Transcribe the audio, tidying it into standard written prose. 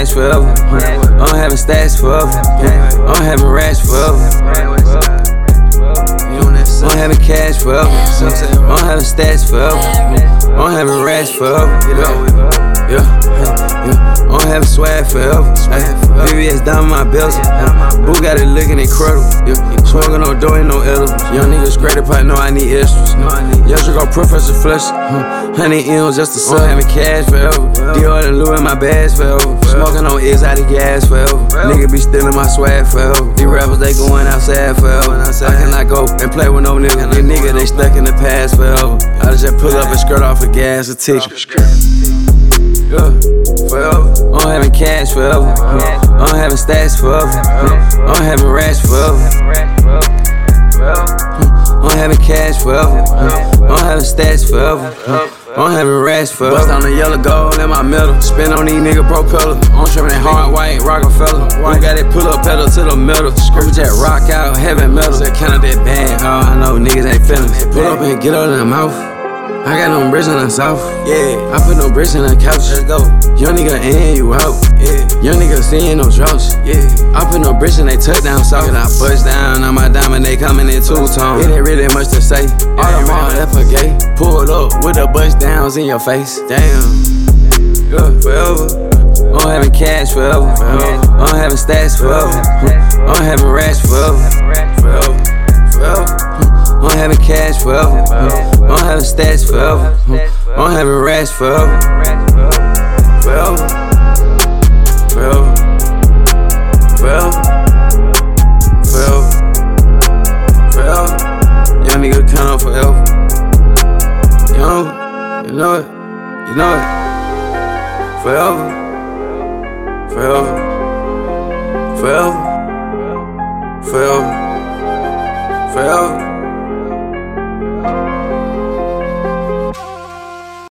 cash forever. I'm having stacks forever. I'm having racks forever. I'm having cash forever. I'm having stats forever. I'm having racks forever. I'm having swag forever. VVS down my belt. Who got it looking incredible? Smoking no dough, ain't no edibles. Young niggas credit part, know I need extras. Yes, you got Professor Flesh. 100 M's just to sell. I'm having cash forever. Dior and Louis in my bags forever. Smoking on exotic gas forever. Nigga be stealing my swag forever. These rappers, they going outside forever. I cannot go and play with no nigga. These niggas, they stuck in the past forever. I just pull up and skirt off a gas, a ticket. Yeah, forever. I'm having cash forever. I'm having stacks forever. I'm having racks forever. I'm having cash forever. I'm having stats forever. I'm having racks forever. Bust on the yellow gold in my middle. Spin on these nigga propeller. I'm tripping that hard white Rockefeller. We got it pull up pedal to the middle. Screw that rock out, heavy metal. That kind of that bad. Oh, I know niggas ain't feeling it. Pull up and get out in the mouth. I got no bricks in the south. Yeah, I put no bricks in the couch. Let's go. Young nigga in, you out. Yeah, young nigga seeing no droughts. Yeah, I put no bricks in they touchdown south. And I bust down on my diamond, they coming in two-tone. It ain't really much to say. All them all FA. Pulled up with the bust downs in your face. Damn, yeah, forever. I'm having cash forever. I'm having stats forever. I'm having racks forever. I'm having cash forever. I'm having stats forever. I'm having racks forever. Forever. Forever. Forever. Forever. Forever. Young nigga count on forever. Young, you know it. You know it. Forever. Forever. Forever.